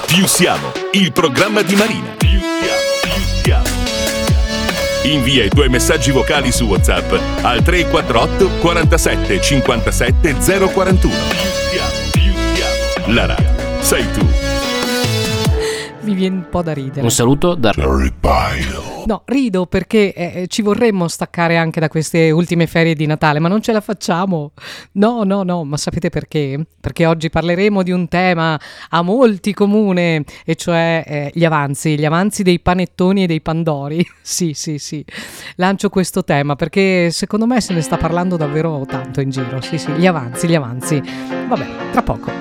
Più siamo, il programma di Marina. Invia i tuoi messaggi vocali su WhatsApp al 348 47 57 041. La radio sei tu. Mi viene un po' da ridere. Un saluto da No, rido perché ci vorremmo staccare anche da queste ultime ferie di Natale, ma non ce la facciamo. No, ma sapete perché? Perché oggi parleremo di un tema a molti comune, e cioè gli avanzi dei panettoni e dei pandori. Sì. Lancio questo tema perché secondo me se ne sta parlando davvero tanto in giro. Sì, gli avanzi. Vabbè, tra poco.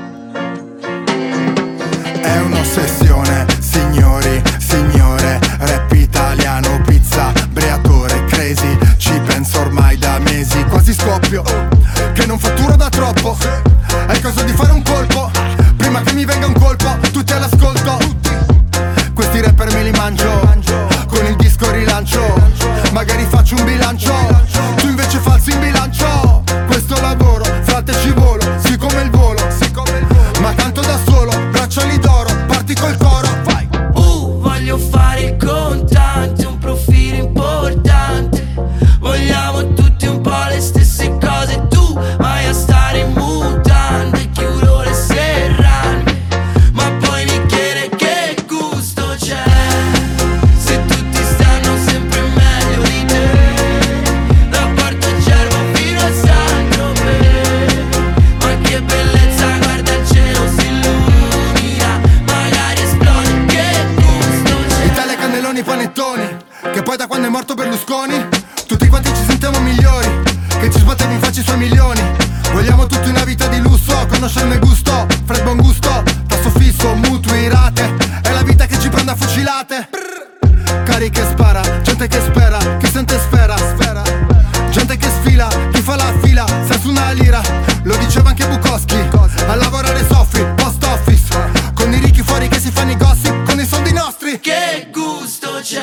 È un'ossessione, signori, signore, rap italiano, pizza, breatore, crazy. Ci penso ormai da mesi, quasi scoppio, che non fatturo da troppo. È il caso di fare un colpo, prima che mi venga un colpo, tutti all'ascolto. Questi rapper me li mangio, con il disco rilancio. Magari faccio un bilancio, tu invece falsi in bilancio. Questo lavoro, frate ci volo, sì come il volo, ma tanto da solo, bracciali d'oro, parti col coro, vai. Voglio fare il contante, un profilo importante. Vogliamo tutti un po' le stesse cose. Tu vai a stare in mutande, chiudo le serrande, ma poi mi chiede che gusto c'è. Se tutti stanno sempre meglio di te, da Porto Cervo fino a San Tropez. Ma che bellezza, guarda il cielo si illumina, magari esplode, che gusto c'è. Italia, cannelloni, panettoni, che poi da quando è morto Berlusconi tutti quanti ci sentiamo migliori, che ci sbattevi in faccia i suoi milioni. Vogliamo tutti una vita di lusso, conoscerne il gusto, fred buon gusto, tasso fisso, mutui, rate, è la vita che ci prende a fucilate. Cari che spara, gente che spera, chi sente sfera, gente che sfila, chi fa la fila, senza una lira, lo diceva anche Bukowski, a lavorare soffri, post office, con i ricchi fuori che si fanno i gossip, con i soldi nostri. Che gusto c'è,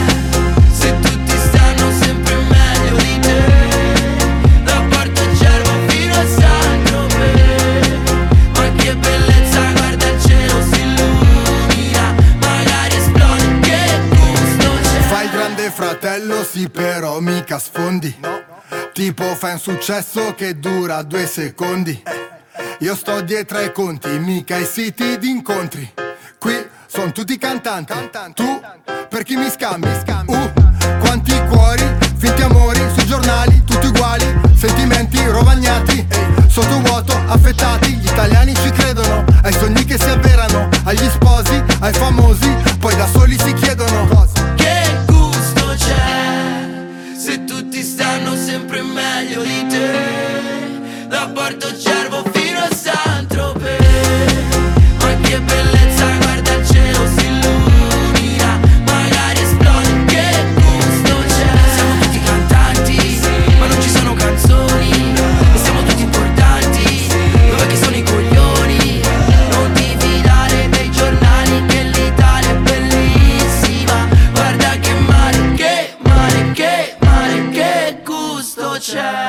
se tutti stanno sempre meglio di te, da Porto Cervo fino a San Tropez. Ma che bellezza, guarda il cielo si illumina, magari esplode, che gusto c'è. Fai il grande fratello, sì però mica sfondi, no. Tipo fai un successo che dura 2 secondi. Io sto dietro ai conti, mica ai siti di incontri. Qui son tutti cantanti, tu per chi mi scambi? Quanti cuori, finti amori, sui giornali, tutti uguali, sentimenti rovagnati, sotto vuoto, affettati, gli italiani ci credono, ai sogni che si avverano, agli sposi, ai famosi, poi da soli si chiedono cosa. Che gusto c'è, se tutti stanno sempre meglio di te, da Porto Cervo fino a San Tropez. Ma che bellezza, guarda il cielo si illumina, magari esplode, che gusto c'è. Siamo tutti cantanti, ma non ci sono canzoni, e siamo tutti importanti, dov'è che sono i coglioni? Non ti fidare dei giornali, che l'Italia è bellissima, guarda che mare, che mare, che mare, che gusto c'è.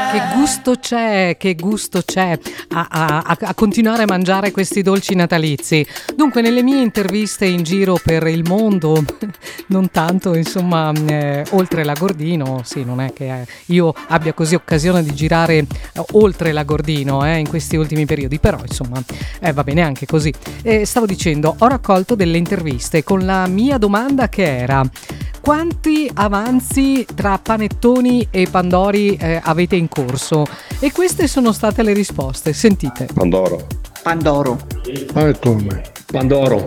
Che gusto c'è a continuare a mangiare questi dolci natalizi. Dunque, nelle mie interviste in giro per il mondo, non tanto, insomma, oltre Lagordino, sì, non è che io abbia così occasione di girare oltre Lagordino in questi ultimi periodi, però insomma va bene anche così. Stavo dicendo, ho raccolto delle interviste con la mia domanda che era: quanti avanzi tra panettoni e pandori avete in corso? E queste sono state le risposte, sentite. Pandoro. Panettone. Pandoro.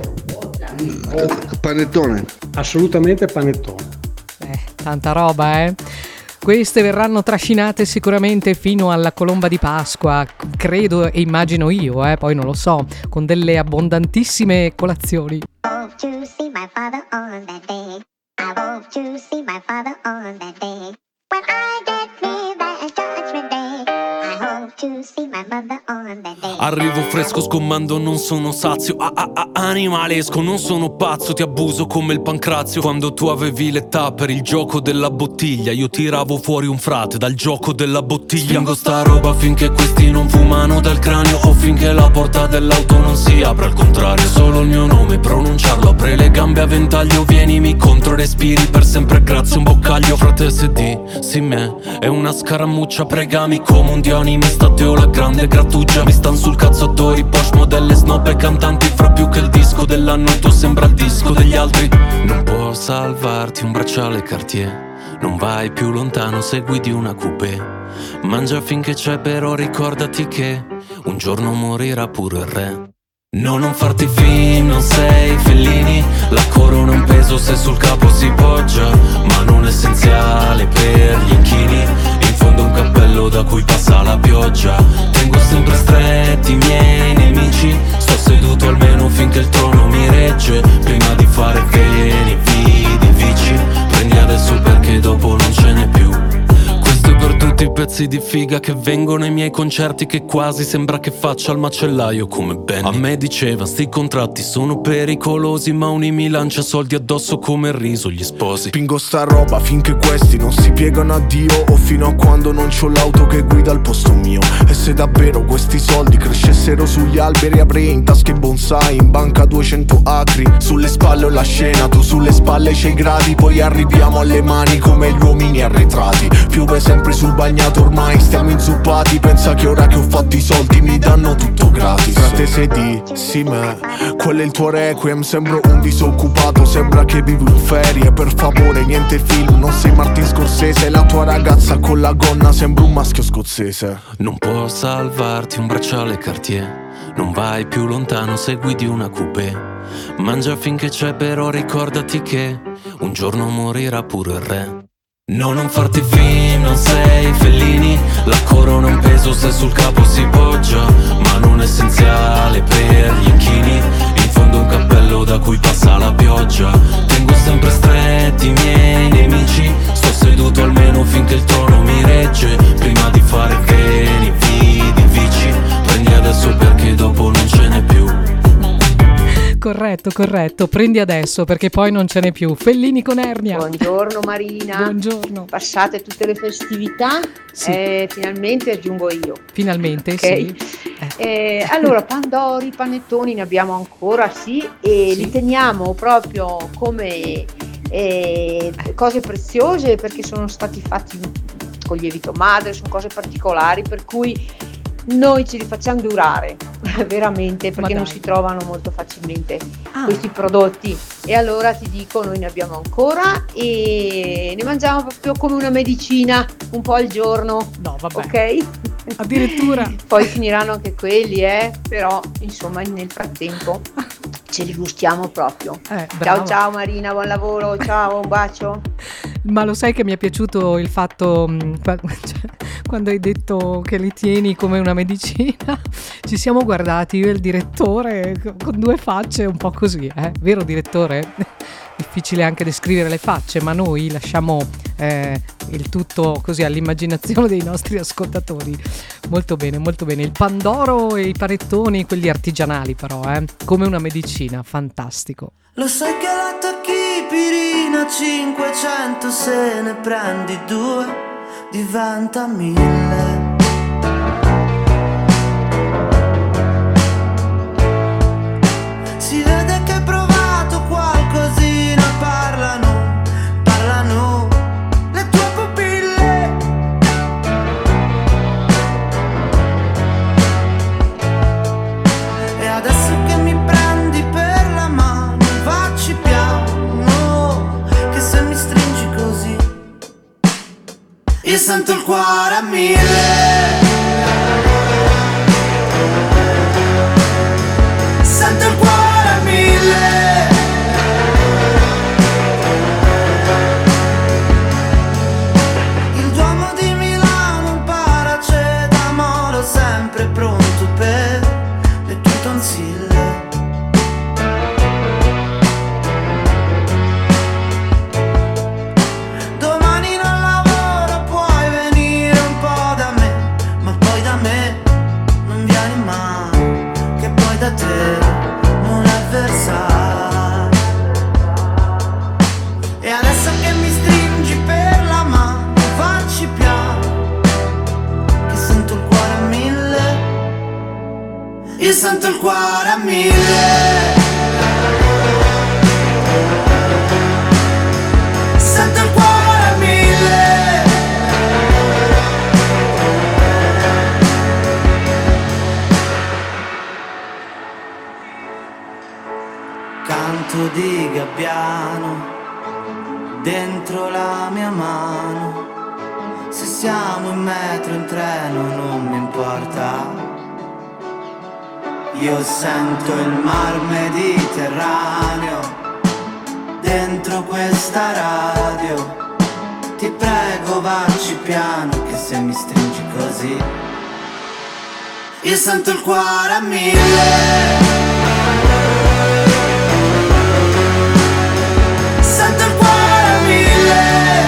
Panettone. Assolutamente panettone. Tanta roba, Queste verranno trascinate sicuramente fino alla colomba di Pasqua, credo e immagino io, poi non lo so, con delle abbondantissime colazioni. I hope to see my father on that day. I hope to see my father on that day. When I get me that judgment day, I hope to see my mother on that day. Arrivo fresco, sgommando, non sono sazio. Animalesco, non sono pazzo. Ti abuso come il pancrazio. Quando tu avevi l'età per il gioco della bottiglia, io tiravo fuori un frate dal gioco della bottiglia. Spingo sta roba finché questi non fumano dal cranio, o finché la porta dell'auto non si apre, al contrario. Solo il mio nome, pronunciarlo apre le gambe a ventaglio. Vienimi contro, respiri per sempre, grazie un boccaglio. Frate se di, sì me, è una scaramuccia. Pregami come un dio animista, Teo la grande grattugia. Mi stan sul cazzo attori, Porsche, modelle, snob e cantanti. Fra più che il disco dell'anno, il tuo sembra il disco degli altri. Non può salvarti un bracciale Cartier, non vai più lontano se guidi una coupé. Mangia finché c'è, però ricordati che un giorno morirà pure il re. No, non farti film, non sei Fellini. La corona è un peso se sul capo si poggia, ma non essenziale per gli inchini. In fondo un cappello da cui passa la pioggia. Tengo sempre stretti i miei nemici. Sto seduto almeno finché il trono mi regge. Prima di fare bene, vidi vici. Prendi adesso perché dopo non ce n'è più. Questo è per tutti i pezzi di figa che vengono ai miei concerti, che quasi sembra che faccia il macellaio come Benny. A me diceva sti contratti sono pericolosi, ma Uni mi lancia soldi addosso come il riso gli sposi. Spingo sta roba finché questi non si piegano a Dio, o fino a quando non c'ho l'auto che guida al posto mio. E se davvero questi soldi crescessero sugli alberi, avrei in tasca i bonsai, in banca 200 acri. Sulle spalle ho la scena, tu sulle spalle c'hai i gradi. Poi arriviamo alle mani come gli uomini arretrati. Piove sempre sul bagnato, ormai stiamo inzuppati. Pensa che ora che ho fatto i soldi mi danno tutto gratis. Frate se di, sì me, quello è il tuo requiem. Sembro un disoccupato, sembra che vivo in ferie. Per favore niente film, non sei Martin Scorsese. La tua ragazza con la gonna sembra un maschio scozzese. Non può salvarti un bracciale Cartier, non vai più lontano se guidi una coupé. Mangia finché c'è, però ricordati che un giorno morirà pure il re. No, non farti film, non sei Fellini. La corona è un peso se sul capo si poggia, ma non essenziale per gli inchini. In fondo un cappello da cui passa la pioggia. Tengo sempre stretti i miei nemici. Sto seduto almeno finché il trono mi regge. Prima di fare bene, vidi vici. Prendi adesso perché dopo non ce n'è più. Corretto, prendi adesso perché poi non ce n'è più. Fellini con Ernia. Buongiorno Marina. Buongiorno. Passate tutte le festività? Sì. Finalmente aggiungo io. Finalmente, okay. Sì. Allora, pandori, panettoni ne abbiamo ancora, sì, e li teniamo proprio come cose preziose perché sono stati fatti con lievito madre, sono cose particolari per cui noi ce li facciamo durare veramente, perché non si trovano molto facilmente questi prodotti, e allora ti dico, noi ne abbiamo ancora e ne mangiamo proprio come una medicina, un po' al giorno. No, vabbè. Ok? Addirittura. Poi finiranno anche quelli, però insomma nel frattempo ce li gustiamo proprio. Ciao Marina, buon lavoro, ciao, un bacio. Ma lo sai che mi è piaciuto il fatto quando hai detto che li tieni come una medicina? Ci siamo guardati io e il direttore con due facce un po' così, vero direttore? Difficile anche descrivere le facce, ma noi lasciamo il tutto così all'immaginazione dei nostri ascoltatori. Molto bene, molto bene. Il pandoro e i panettoni, quelli artigianali però, come una medicina, fantastico. Lo sai che la tachipirina 500 se ne prendi 2 diventa 1000. Si vede che hai provato qualcosina, parlano le tue pupille. E adesso che mi prendi per la mano, facci piano, che se mi stringi così io sento il cuore a 1000. Sento il cuore a 1000. Il Duomo di Milano, un paracetamolo sempre pronto per le tue tonsille. Domani non lavoro, puoi venire un po' da me. canto di gabbiano dentro la mia mano. Se siamo in metro, in treno, non mi importa. Io sento il mar Mediterraneo dentro questa radio. Ti prego vacci piano, che se mi stringi così io sento il cuore a 1000. Sento il cuore a 1000.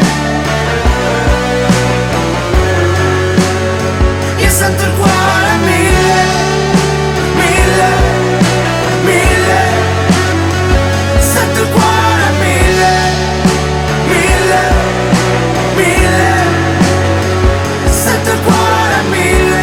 Io sento il cuore a 1000. 1000, 1000. Sento il cuore a 1000. 1000, 1000. Sento il cuore a 1000.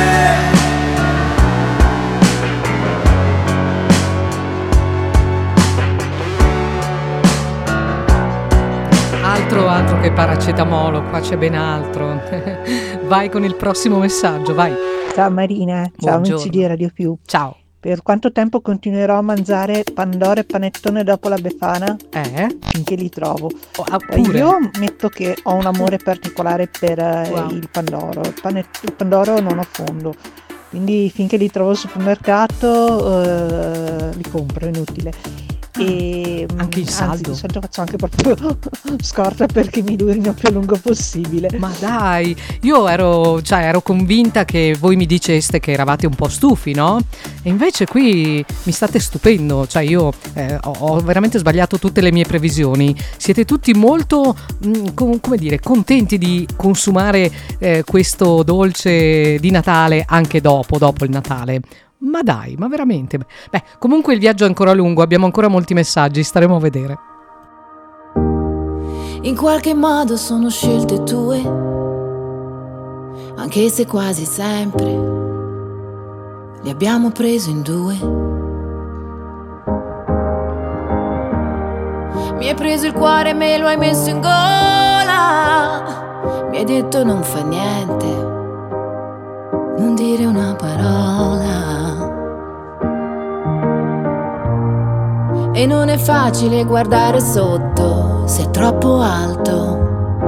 Altro che paracetamolo, qua c'è ben altro. Vai con il prossimo messaggio, vai. Ciao Marina, ciao amici di Radio Più. Ciao. Per quanto tempo continuerò a mangiare pandoro e panettone dopo la Befana? Finché li trovo. Io metto che ho un amore particolare per il pandoro. Il pandoro non ho fondo, quindi finché li trovo al supermercato li compro, è inutile. E anche il saldo. Anzi, faccio anche proprio scorta perché mi durino più a lungo possibile. Ma dai, io ero convinta che voi mi diceste che eravate un po' stufi, no? E invece qui mi state stupendo. Cioè io ho veramente sbagliato tutte le mie previsioni. Siete tutti molto come dire, contenti di consumare questo dolce di Natale anche dopo il Natale. Ma dai, ma veramente? Beh, comunque il viaggio è ancora lungo, abbiamo ancora molti messaggi, staremo a vedere. In qualche modo sono scelte tue, anche se quasi sempre li abbiamo preso in due. Mi hai preso il cuore e me lo hai messo in gola. Mi hai detto non fa niente, non dire una parola. E non è facile guardare sotto se è troppo alto.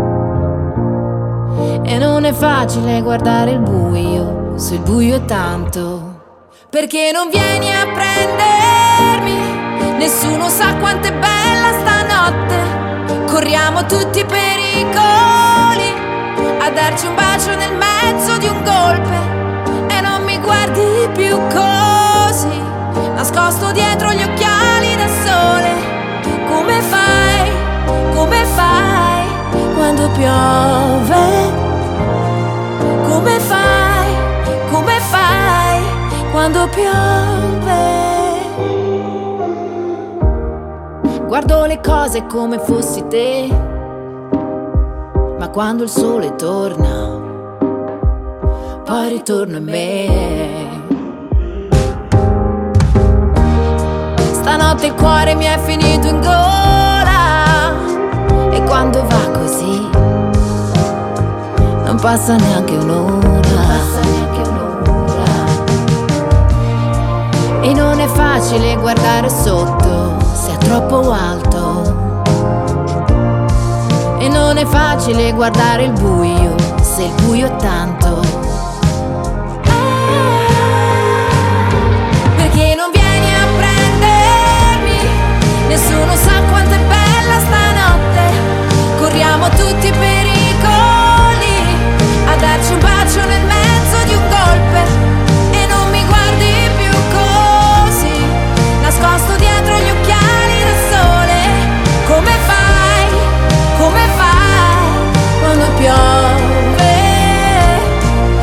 E non è facile guardare il buio se il buio è tanto. Perché non vieni a prendermi? Nessuno sa quanto è bella stanotte. Corriamo tutti i pericoli a darci un bacio nel mezzo di un golpe. E non mi guardi più così, nascosto dietro gli occhiali da sole. Come fai quando piove? Come fai quando piove? Guardo le cose come fossi te, ma quando il sole torna, poi ritorno in me. Stanotte il cuore mi è finito in gola, e quando va così non passa neanche un'ora. E non è facile guardare sotto se è troppo alto. E non è facile guardare il buio se il buio è tanto. Perché non vieni a prendermi? Nessuno sa quanto è bella stanotte. Corriamo tutti i pericoli a darci un bacio nel mezzo di un golpe. E non mi guardi più così, nascosto dietro gli occhiali da sole. Come fai quando piove?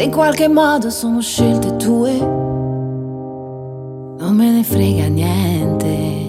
se in qualche modo sono scelte tue, non me ne frega niente.